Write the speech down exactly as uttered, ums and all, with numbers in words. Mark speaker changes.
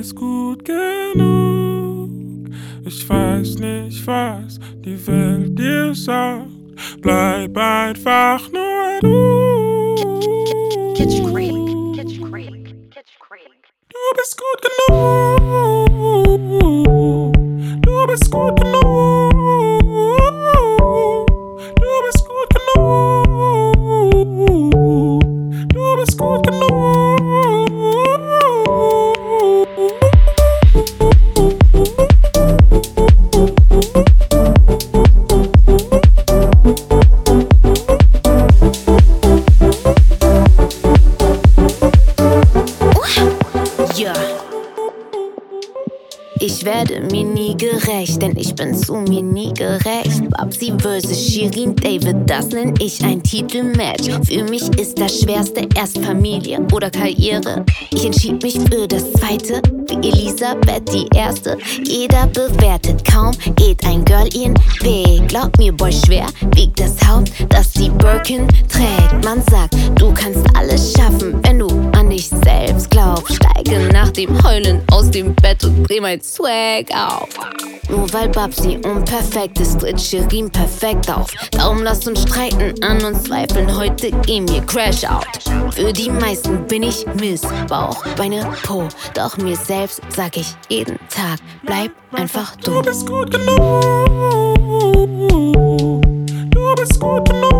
Speaker 1: bist gut genug. Ich weiß nicht, was die Welt dir sagt. Bleib einfach nur du.
Speaker 2: Kitsch Creek, Kitsch Creek, Kitsch Creek.
Speaker 1: Du bist gut genug. Du bist gut genug. Du bist gut genug. Du bist gut genug.
Speaker 3: Ich werde mir nie gerecht, denn ich bin zu mir nie gerecht. Babsi versus Shirin David, das nenn ich ein Titelmatch. Für mich ist das Schwerste erst Familie oder Karriere. Ich entschied mich für das Zweite, wie Elisabeth die Erste. Jeder bewertet, kaum geht ein Girl ihren Weg. Glaub mir, Boy, schwer wiegt das Haupt, das die Birkin trägt. Man sagt, du kannst alles schaffen, wenn du an dich selbst glaubst. Steige nach dem Heulen aus dem Bett und dreh mein Swag auf. Nur weil Babsi unperfekt ist, tritt Shirin perfekt auf. Darum lasst uns streiten, an uns zweifeln, heute gehen wir Crash out. Für die meisten bin ich Miss Bauch, Beine, Po. Doch mir selbst sag ich jeden Tag, bleib einfach du.
Speaker 1: Du bist gut genug. Du bist gut genug.